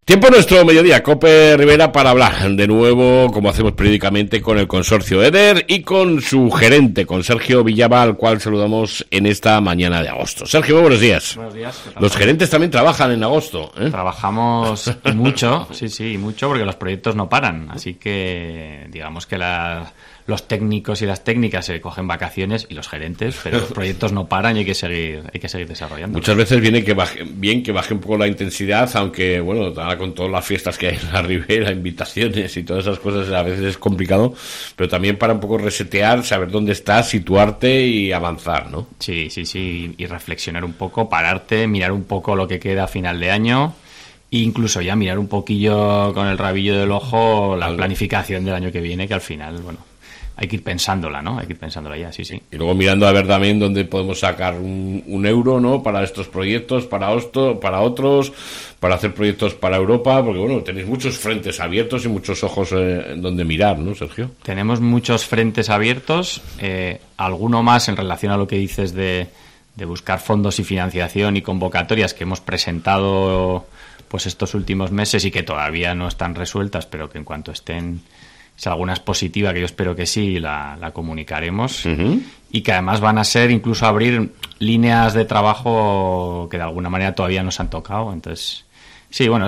Tiempo nuestro mediodía, COPE Rivera, para hablar de nuevo, como hacemos periódicamente, con el consorcio EDER y con su gerente, con Sergio Villaba, al cual saludamos en esta mañana de agosto. Sergio, muy buenos días. Buenos días. Los gerentes también trabajan en agosto, ¿eh? Trabajamos mucho, sí, mucho, porque los proyectos no paran. Así que, digamos que los técnicos y las técnicas se cogen vacaciones y los gerentes, pero los proyectos no paran y hay que seguir desarrollando. Muchas veces viene que baje un poco la intensidad, aunque, bueno, ahora con todas las fiestas que hay en la Ribera, invitaciones y todas esas cosas, a veces es complicado, pero también para un poco resetear, saber dónde estás, situarte y avanzar, ¿no? Sí, y reflexionar un poco, pararte, mirar un poco lo que queda a final de año. Incluso ya mirar un poquillo con el rabillo del ojo la planificación del año que viene, que al final, bueno, hay que ir pensándola, ¿no? Hay que ir pensándola ya, sí. Y luego mirando a ver también dónde podemos sacar un euro, ¿no? Para estos proyectos, para otros, para hacer proyectos para Europa, porque, bueno, tenéis muchos frentes abiertos y muchos ojos en donde mirar, ¿no, Sergio? Tenemos muchos frentes abiertos, alguno más en relación a lo que dices de buscar fondos y financiación y convocatorias que hemos presentado pues estos últimos meses y que todavía no están resueltas, pero que en cuanto estén, si alguna es positiva, que yo espero que sí, la comunicaremos. Uh-huh. Y que además van a ser incluso abrir líneas de trabajo que de alguna manera todavía no se han tocado. Entonces, sí, bueno,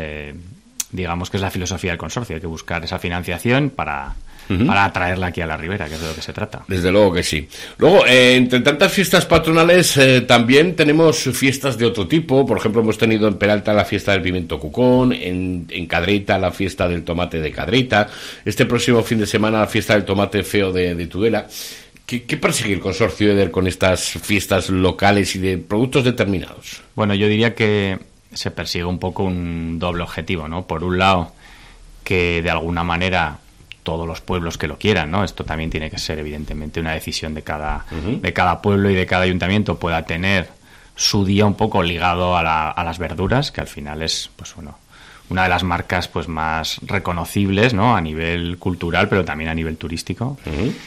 digamos que es la filosofía del consorcio, hay que buscar esa financiación para atraerla aquí a la Ribera, que es de lo que se trata. Desde luego que sí. Luego, entre tantas fiestas patronales, también tenemos fiestas de otro tipo. Por ejemplo, hemos tenido en Peralta la fiesta del pimiento cucón, en Cadreita la fiesta del tomate de Cadreita, este próximo fin de semana la fiesta del tomate feo de Tudela. ¿Qué persigue el consorcio EDER con estas fiestas locales y de productos determinados? Bueno, yo diría que se persigue un poco un doble objetivo, ¿no? Por un lado, que de alguna manera todos los pueblos que lo quieran, ¿no? Esto también tiene que ser evidentemente una decisión de cada pueblo y de cada ayuntamiento, pueda tener su día un poco ligado a las verduras, que al final es, pues bueno, una de las marcas pues más reconocibles, ¿no? A nivel cultural, pero también a nivel turístico.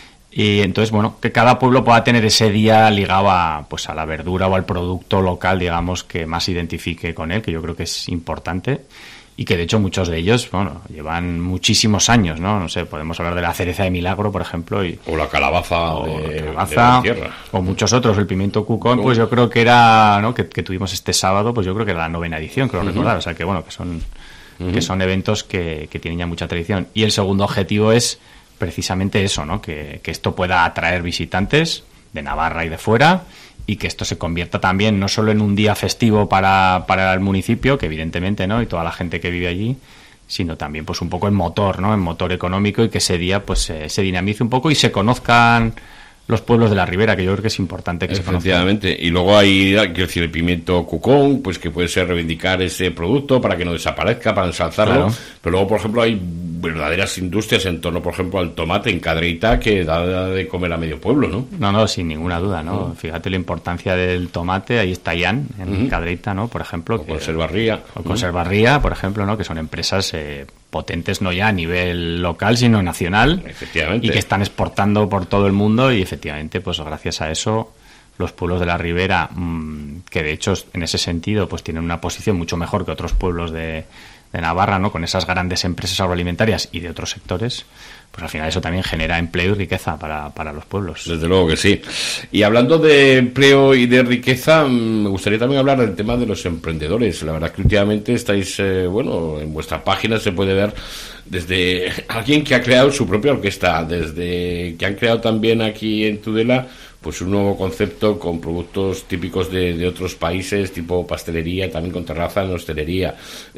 Y entonces, bueno, que cada pueblo pueda tener ese día ligado a la verdura o al producto local, digamos, que más se identifique con él, que yo creo que es importante. Y que de hecho muchos de ellos, bueno, llevan muchísimos años, ¿no? No sé, podemos hablar de la cereza de Milagro, por ejemplo, o la calabaza, de la tierra, o muchos otros. El pimiento cucón, pues yo creo que era, ¿no? Que tuvimos este sábado, pues yo creo que era la 9ª edición, creo recordar. O sea que bueno, que son eventos que tienen ya mucha tradición. Y el segundo objetivo es precisamente eso, ¿no? Que esto pueda atraer visitantes de Navarra y de fuera, y que esto se convierta también no solo en un día festivo para el municipio, que evidentemente, ¿no? Y toda la gente que vive allí, sino también pues un poco en motor, ¿no? En motor económico, y que ese día pues se dinamice un poco y se conozcan los pueblos de la Ribera, que yo creo que es importante que se conozcan. Efectivamente, y luego hay, quiero decir, el pimiento cucón, pues que puede ser reivindicar ese producto para que no desaparezca, para ensalzarlo, claro. Pero luego, por ejemplo, hay verdaderas industrias en torno, por ejemplo, al tomate en Cadreita, que da de comer a medio pueblo, ¿no? No, sin ninguna duda, ¿no? Fíjate la importancia del tomate, ahí está Ian, en Cadreita, ¿no? Por ejemplo. O Conservarría. O Conservarría, por ejemplo, ¿no? Que son empresas potentes no ya a nivel local, sino nacional. Efectivamente. Y que están exportando por todo el mundo, y efectivamente, pues gracias a eso, los pueblos de la Ribera, que de hecho en ese sentido pues tienen una posición mucho mejor que otros pueblos de Navarra, ¿no? Con esas grandes empresas agroalimentarias y de otros sectores, pues al final eso también genera empleo y riqueza para los pueblos. Desde luego que sí. Y hablando de empleo y de riqueza, me gustaría también hablar del tema de los emprendedores. La verdad que últimamente estáis, en vuestra página se puede ver desde alguien que ha creado su propia orquesta, desde que han creado también aquí en Tudela pues un nuevo concepto con productos típicos de otros países, tipo pastelería, también con terraza en hostelería,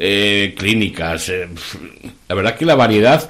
clínicas. La verdad que la variedad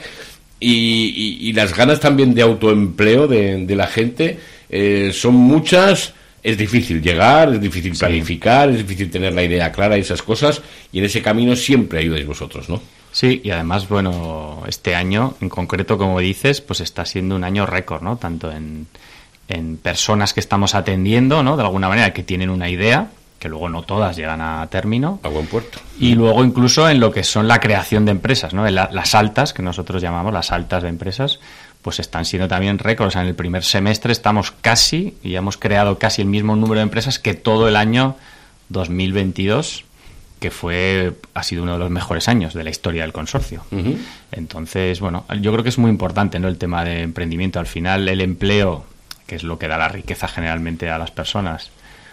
y las ganas también de autoempleo de la gente son muchas. Es difícil llegar, es difícil planificar, es difícil tener la idea clara y esas cosas, y en ese camino siempre ayudáis vosotros, ¿no? Sí, y además, bueno, este año en concreto, como dices, pues está siendo un año récord, ¿no? Tanto en personas que estamos atendiendo, ¿no? De alguna manera, que tienen una idea, que luego no todas llegan a término. A buen puerto. Y luego incluso en lo que son la creación de empresas, ¿no? Las altas, que nosotros llamamos las altas de empresas, pues están siendo también récords. O sea, en el primer semestre estamos hemos creado casi el mismo número de empresas que todo el año 2022. ha sido uno de los mejores años de la historia del consorcio. Uh-huh. Entonces, bueno, yo creo que es muy importante, ¿no?, el tema de emprendimiento. Al final, el empleo, que es lo que da la riqueza generalmente a las personas,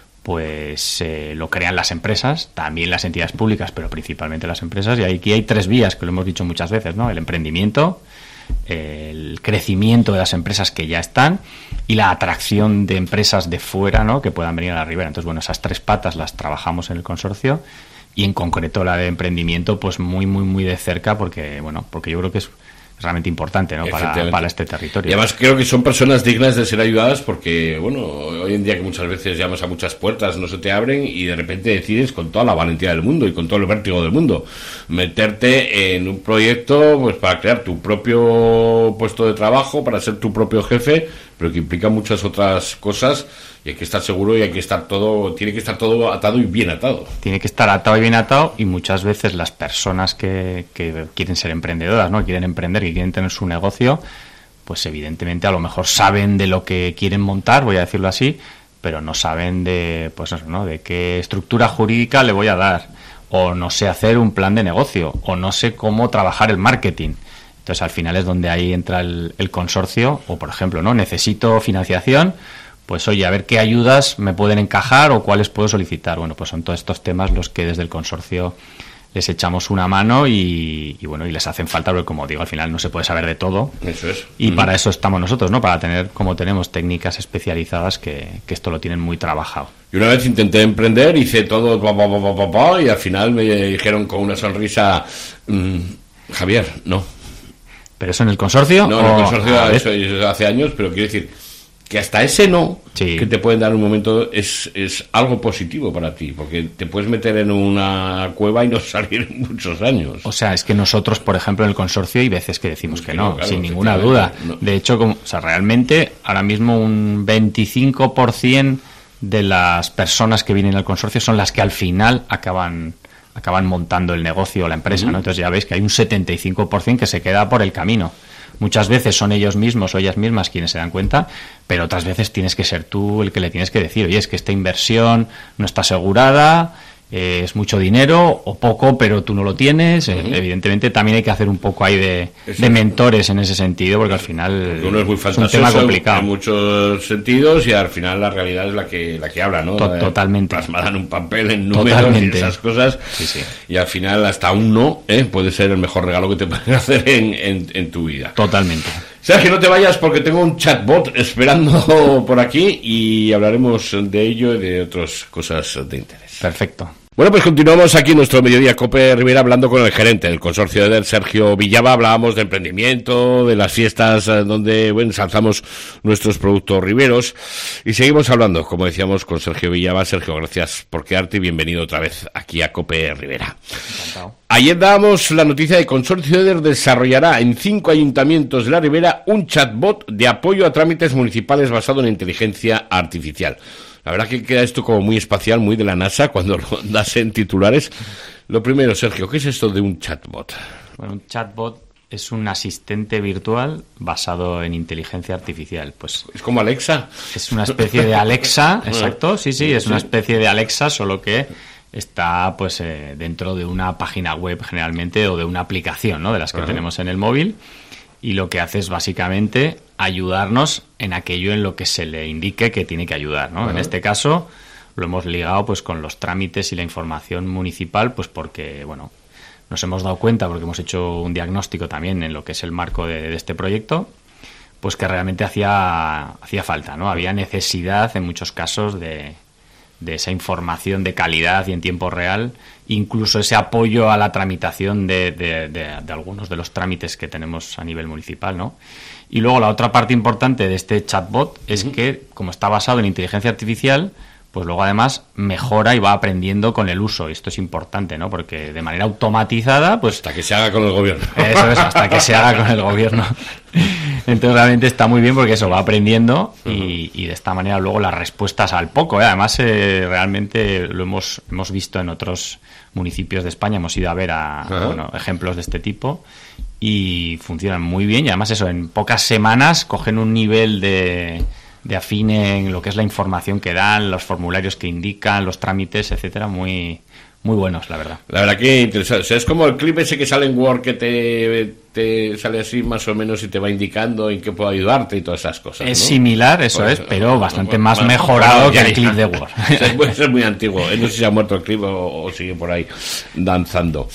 pues lo crean las empresas, también las entidades públicas, pero principalmente las empresas. Y aquí hay 3 vías, que lo hemos dicho muchas veces, ¿no? El emprendimiento, el crecimiento de las empresas que ya están y la atracción de empresas de fuera, ¿no?, que puedan venir a la ribera. Entonces, bueno, esas 3 patas las trabajamos en el consorcio, y en concreto la de emprendimiento, pues muy, muy, muy de cerca, porque yo creo que es realmente importante, ¿no?, para este territorio. Y además creo que son personas dignas de ser ayudadas, porque, bueno, hoy en día que muchas veces llamas a muchas puertas, no se te abren, y de repente decides con toda la valentía del mundo y con todo el vértigo del mundo meterte en un proyecto, pues para crear tu propio puesto de trabajo, para ser tu propio jefe, pero que implica muchas otras cosas, y hay que estar seguro, y tiene que estar todo atado y bien atado. Tiene que estar atado y bien atado, y muchas veces las personas que quieren ser emprendedoras, ¿no?, quieren emprender, que quieren tener su negocio, pues evidentemente a lo mejor saben de lo que quieren montar, voy a decirlo así, pero no saben de, pues eso, ¿no?, de qué estructura jurídica le voy a dar, o no sé hacer un plan de negocio, o no sé cómo trabajar el marketing. Entonces, al final es donde ahí entra el consorcio, o por ejemplo, ¿no?, necesito financiación, pues oye, a ver qué ayudas me pueden encajar o cuáles puedo solicitar. Bueno, pues son todos estos temas los que desde el consorcio les echamos una mano, y bueno, y les hacen falta, porque como digo, al final no se puede saber de todo. Eso es. Y para eso estamos nosotros, ¿no?, para tener, como tenemos, técnicas especializadas que esto lo tienen muy trabajado. Y una vez intenté emprender, hice todo, y al final me dijeron con una sonrisa, Javier, no. ¿Pero eso en el consorcio? No, en el consorcio eso hace años, pero quiero decir que hasta ese no, sí, que te pueden dar un momento, es algo positivo para ti, porque te puedes meter en una cueva y no salir muchos años. O sea, es que nosotros, por ejemplo, en el consorcio hay veces que decimos que no, claro, sin ninguna duda. No. De hecho, realmente ahora mismo un 25% de las personas que vienen al consorcio son las que al final acaban montando el negocio o la empresa, ¿no? Entonces ya veis que hay un 75% que se queda por el camino. Muchas veces son ellos mismos o ellas mismas quienes se dan cuenta, pero otras veces tienes que ser tú el que le tienes que decir, oye, es que esta inversión no está asegurada, es mucho dinero o poco, pero tú no lo tienes. Evidentemente también hay que hacer un poco ahí de mentores en ese sentido, porque al final porque uno es muy fantasioso, un tema complicado en muchos sentidos, y al final la realidad es la que habla, ¿no? Totalmente. Plasmada en un papel, en números y esas cosas. Sí. Y al final hasta un no puede ser el mejor regalo que te pueden hacer en tu vida. Totalmente. Sergio, no te vayas, porque tengo un chatbot esperando por aquí, y hablaremos de ello y de otras cosas de interés. Perfecto. Bueno, pues continuamos aquí en nuestro Mediodía Cope Ribera hablando con el gerente del consorcio EDER, Sergio Villaba. Hablábamos de emprendimiento, de las fiestas donde ensalzamos nuestros productos riberos, y seguimos hablando, como decíamos, con Sergio Villaba. Sergio, gracias por quedarte y bienvenido otra vez aquí a Cope Ribera. Encantado. Ayer dábamos la noticia de que el consorcio EDER desarrollará en 5 ayuntamientos de la Ribera un chatbot de apoyo a trámites municipales basado en inteligencia artificial. La verdad que queda esto como muy espacial, muy de la NASA, cuando lo das en titulares. Lo primero, Sergio, ¿qué es esto de un chatbot? Bueno, un chatbot es un asistente virtual basado en inteligencia artificial. Pues ¿es como Alexa? Es una especie de Alexa, exacto, sí, es una especie de Alexa, solo que está pues dentro de una página web generalmente, o de una aplicación, ¿no?, de las que tenemos en el móvil, y lo que hace es básicamente ayudarnos en aquello en lo que se le indique que tiene que ayudar, ¿no? En este caso lo hemos ligado pues con los trámites y la información municipal, pues porque, bueno, nos hemos dado cuenta, porque hemos hecho un diagnóstico también en lo que es el marco de este proyecto, pues que realmente hacía falta, ¿no? Había necesidad en muchos casos de esa información de calidad y en tiempo real, incluso ese apoyo a la tramitación de algunos de los trámites que tenemos a nivel municipal, ¿no? Y luego la otra parte importante de este chatbot es que, como está basado en inteligencia artificial, pues luego además mejora y va aprendiendo con el uso. Y esto es importante, ¿no? Porque de manera automatizada, pues... Hasta que se haga con el gobierno. Eso es, hasta que se haga con el gobierno. Entonces realmente está muy bien, porque eso va aprendiendo, y de esta manera luego las respuestas al poco, además realmente lo hemos visto en otros municipios de España, hemos ido a ver ejemplos de este tipo, y funcionan muy bien, y además eso, en pocas semanas cogen un nivel de afine en lo que es la información que dan, los formularios que indican, los trámites, etcétera, muy muy buenos, la verdad. La verdad que interesante. O sea, es como el clip ese que sale en Word que te sale así más o menos y te va indicando en qué puedo ayudarte y todas esas cosas, ¿no? Es similar, eso Pues, pero bastante más mejorado que el clip de Word. Puede ser muy antiguo. No sé si ha muerto el clip o sigue por ahí danzando.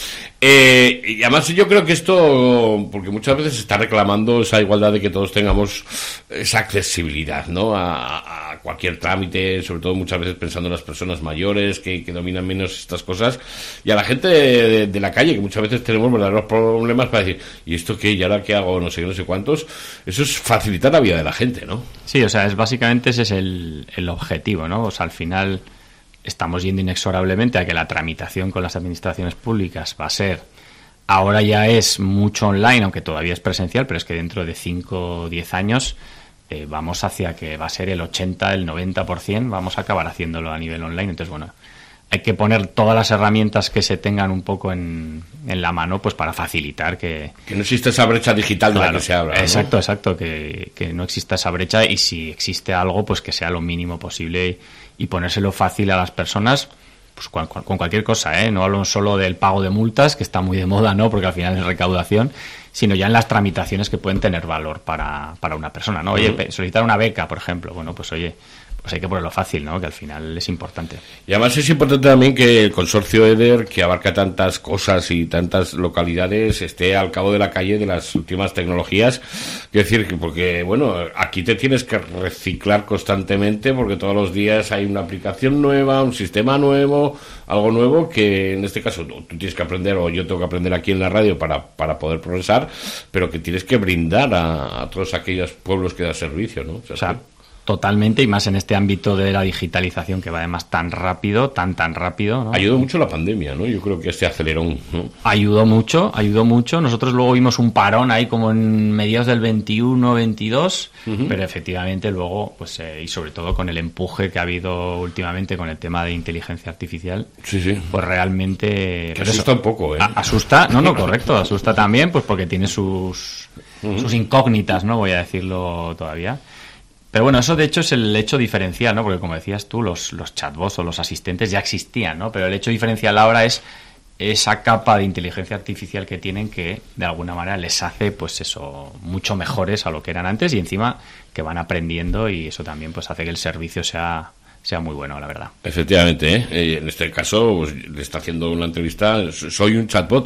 Y además yo creo que esto, porque muchas veces se está reclamando esa igualdad de que todos tengamos esa accesibilidad, ¿no? A cualquier trámite, sobre todo muchas veces pensando en las personas mayores que dominan menos estas cosas, y a la gente de la calle, que muchas veces tenemos verdaderos problemas para decir, ¿y esto qué? ¿Y ahora qué hago? No sé qué, no sé cuántos. Eso es facilitar la vida de la gente, ¿no? Sí, o sea, básicamente ese es el objetivo, ¿no? O sea, al final estamos yendo inexorablemente a que la tramitación con las administraciones públicas va a ser, ahora ya es mucho online, aunque todavía es presencial, pero es que dentro de 5 o 10 años vamos hacia que va a ser el 80, el 90%, vamos a acabar haciéndolo a nivel online. Entonces, bueno, hay que poner todas las herramientas que se tengan un poco en la mano, pues para facilitar que no exista esa brecha digital, claro, de la que se habla, ¿no? Exacto, que no exista esa brecha, y si existe algo, pues que sea lo mínimo posible y ponérselo fácil a las personas, pues con cualquier cosa, no hablo solo del pago de multas, que está muy de moda, ¿no? Porque al final es recaudación, sino ya en las tramitaciones que pueden tener valor para una persona, ¿no? Oye, solicitar una beca, por ejemplo, bueno, pues oye, pues hay que ponerlo fácil, ¿no? Que al final es importante. Y además es importante también que el consorcio EDER, que abarca tantas cosas y tantas localidades, esté al cabo de la calle de las últimas tecnologías. Quiero decir que, porque, bueno, aquí te tienes que reciclar constantemente, porque todos los días hay una aplicación nueva, un sistema nuevo, algo nuevo que en este caso tú tienes que aprender, o yo tengo que aprender aquí en la radio para poder progresar, pero que tienes que brindar a todos aquellos pueblos que da servicio, ¿no? O sea, totalmente, y más en este ámbito de la digitalización que va además tan rápido, tan rápido, ¿no? Ayudó mucho la pandemia, ¿no? Yo creo que este acelerón, ¿no? Ayudó mucho. Nosotros luego vimos un parón ahí como en mediados del 21, 22, pero efectivamente luego, pues y sobre todo con el empuje que ha habido últimamente con el tema de inteligencia artificial, sí. Pues realmente... Que asusta un poco, ¿eh? Asusta, correcto, asusta también, pues porque tiene sus incógnitas, ¿no? Voy a decirlo todavía. Pero bueno, eso de hecho es el hecho diferencial, ¿no? Porque como decías tú, los chatbots o los asistentes ya existían, ¿no? Pero el hecho diferencial ahora es esa capa de inteligencia artificial que tienen, que de alguna manera les hace, pues eso, mucho mejores a lo que eran antes, y encima que van aprendiendo, y eso también pues hace que el servicio sea muy bueno, la verdad. Efectivamente, en este caso pues, le está haciendo una entrevista, soy un chatbot,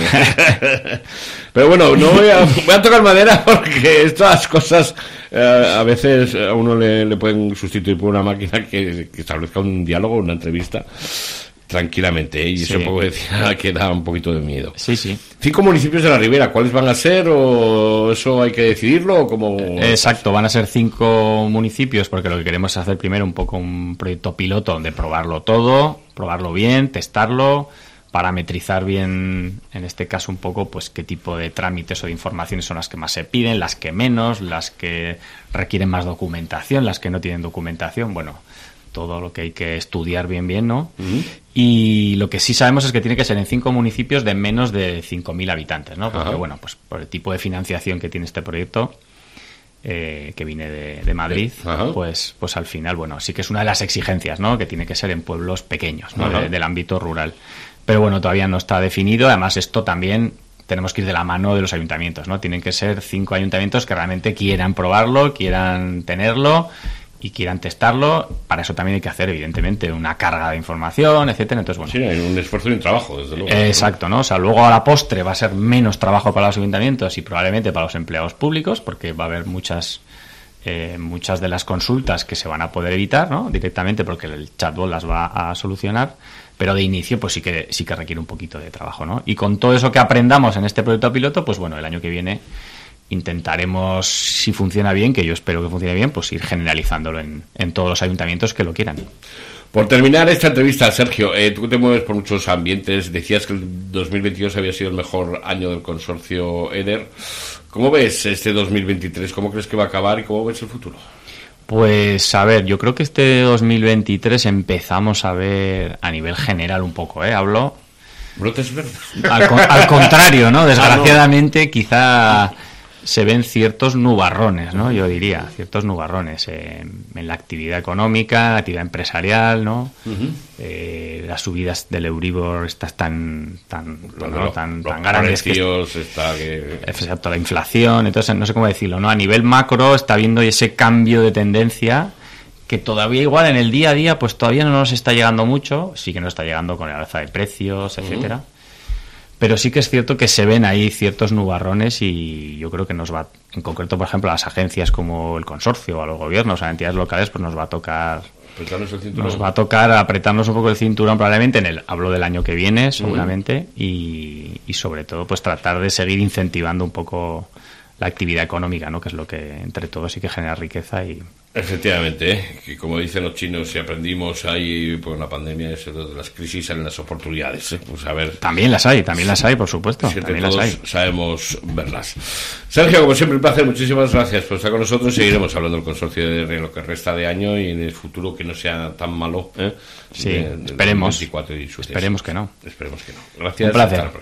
Pero bueno, no voy a tocar madera, porque estas cosas a veces a uno le pueden sustituir por una máquina que establezca un diálogo, una entrevista tranquilamente, y eso puedo decir que da un poquito de miedo. Sí. 5 municipios de la Ribera, ¿cuáles van a ser? ¿O eso hay que decidirlo? ¿O cómo? Exacto, van a ser 5 municipios, porque lo que queremos es hacer primero un poco un proyecto piloto de probarlo todo, probarlo bien, testarlo, parametrizar bien, en este caso un poco, pues qué tipo de trámites o de informaciones son las que más se piden, las que menos, las que requieren más documentación, las que no tienen documentación, bueno, todo lo que hay que estudiar bien, ¿no? Y lo que sí sabemos es que tiene que ser en 5 municipios de menos de 5.000 habitantes, ¿no? Porque, bueno, pues por el tipo de financiación que tiene este proyecto, que viene de Madrid, pues al final, bueno, sí que es una de las exigencias, ¿no? Que tiene que ser en pueblos pequeños, ¿no? Del ámbito rural. Pero bueno, todavía no está definido. Además, esto también tenemos que ir de la mano de los ayuntamientos, ¿no? Tienen que ser 5 ayuntamientos que realmente quieran probarlo, quieran tenerlo y quieran testarlo. Para eso también hay que hacer, evidentemente, una carga de información, etcétera. Entonces, bueno, sí, hay un esfuerzo y un trabajo, desde luego. Exacto, ¿no? O sea, luego a la postre va a ser menos trabajo para los ayuntamientos y probablemente para los empleados públicos, porque va a haber muchas de las consultas que se van a poder evitar, ¿no? Directamente, porque el chatbot las va a solucionar. Pero de inicio, pues sí que requiere un poquito de trabajo, ¿no? Y con todo eso que aprendamos en este proyecto piloto, pues bueno, el año que viene intentaremos, si funciona bien, que yo espero que funcione bien, pues ir generalizándolo en todos los ayuntamientos que lo quieran. Por terminar esta entrevista, Sergio, tú te mueves por muchos ambientes, decías que el 2022 había sido el mejor año del consorcio EDER. ¿Cómo ves este 2023? ¿Cómo crees que va a acabar y cómo ves el futuro? Pues a ver, yo creo que este 2023 empezamos a ver a nivel general un poco, hablo... Brotes verdes. Al contrario, ¿no? Desgraciadamente, quizá se ven ciertos nubarrones, ¿no? Yo diría, ciertos nubarrones en la actividad económica, actividad empresarial, ¿no? Las subidas del Euribor estas tan grandes. Exacto, la inflación, entonces no sé cómo decirlo, ¿no? A nivel macro está viendo ese cambio de tendencia que todavía igual en el día a día pues todavía no nos está llegando mucho, sí que nos está llegando con el alza de precios, etcétera. Pero sí que es cierto que se ven ahí ciertos nubarrones y yo creo que nos va, en concreto, por ejemplo, a las agencias como el consorcio o a los gobiernos, a entidades locales, pues nos va a tocar apretarnos un poco el cinturón probablemente hablo del año que viene, seguramente, y sobre todo pues tratar de seguir incentivando un poco la actividad económica, ¿no? Que es lo que entre todos sí que genera riqueza y... Efectivamente, que como dicen los chinos, si aprendimos ahí por la pandemia, eso de las crisis salen las oportunidades, pues a ver. También las hay, por supuesto. Si entre todos sabemos verlas. Sergio, como siempre, un placer, muchísimas gracias por estar con nosotros. Seguiremos hablando del consorcio de lo que resta de año y en el futuro que no sea tan malo. Sí, esperemos. Y esperemos que no. Esperemos que no. Gracias. Un placer.